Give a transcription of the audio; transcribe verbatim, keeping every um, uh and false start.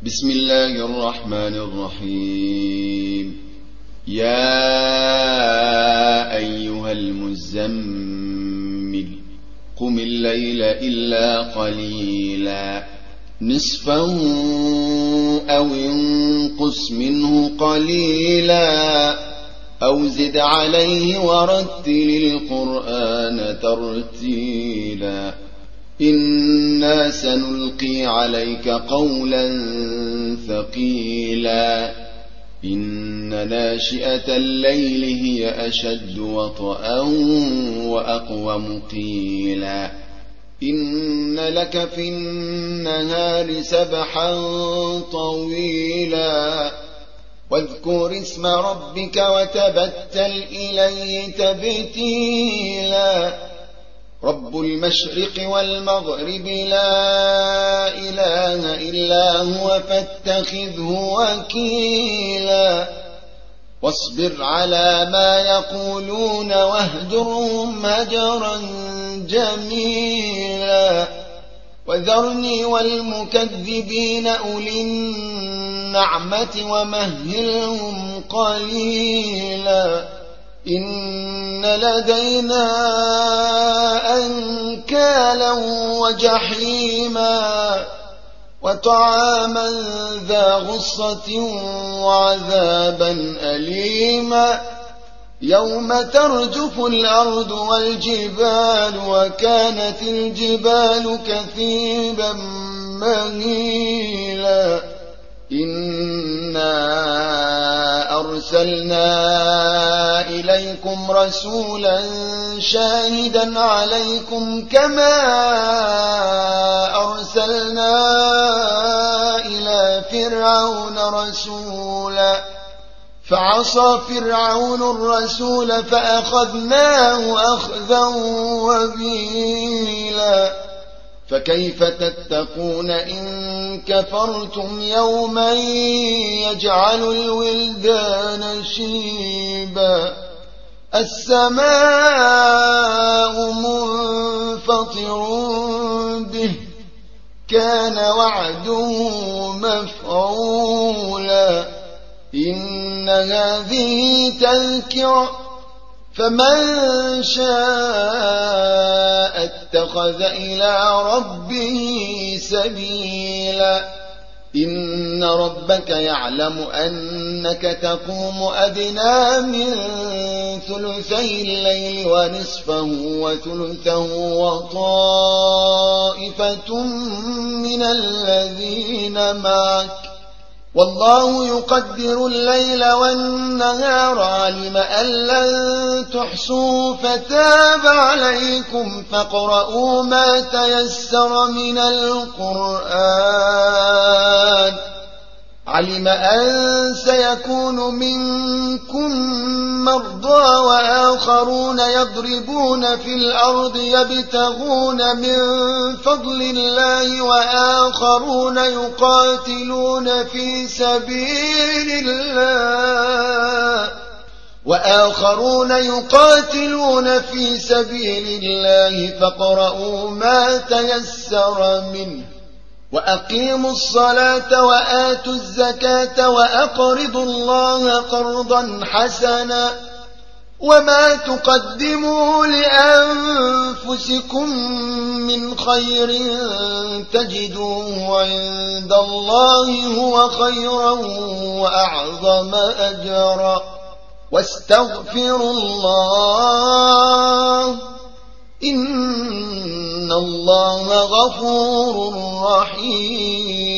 بسم الله الرحمن الرحيم. يا أيها المزمل قم الليل إلا قليلا نصفه أو انقص منه قليلا أو زد عليه ورتل القرآن ترتيلا إنا سنلقي عليك قولا ثقيلا إن ناشئة الليل هي أشد وطئا وأقوم قيلا إن لك في النهار سبحا طويلا واذكر اسم ربك وتبتل إليه تبتيلا رب المشرق والمغرب لا إله إلا هو فاتخذه وكيلا واصبر على ما يقولون واهجرهم هجرا جميلا وذرني والمكذبين أولي النعمة ومهلهم قليلا إن لدينا أنكالا وجحيما وطعاما ذا غصة وعذابا أليما يوم ترجف الأرض والجبال وكانت الجبال كثيبا مهيلا إنا أرسلنا إليكم رسولا شاهدا عليكم كما أرسلنا إلى فرعون رسولا فعصى فرعون الرسول فأخذناه أخذا وبيلا فكيف تتقون إن كفرتم يوما يجعل الولدان شيبا السماء منفطر به كان وعده مفعولا إن هذه تذكرة فمن شاء اتخذ إلى ربه سبيلا إن ربك يعلم أنك تقوم أدنى من ثلثي الليل ونصفه وثلثه وطائفة من الذين معك والله يقدر الليل والنهار علم أن لن تحصوا فتاب عليكم فاقرؤوا ما تيسر من القرآن علم أن سيكون منكم مرضى وآخرون يضربون في الأرض يبتغون من فضل الله وآخرون يقاتلون في سبيل الله وآخرون يقاتلون في سبيل الله فاقرؤوا ما تيسر منه وأقيموا الصلاة وآتوا الزكاة وأقرضوا الله قرضا حسنا وما تقدموا لأنفسكم من خير تجدوه عند الله هو خيرا وأعظم أجرا واستغفروا الله إن الله غفور رحيم.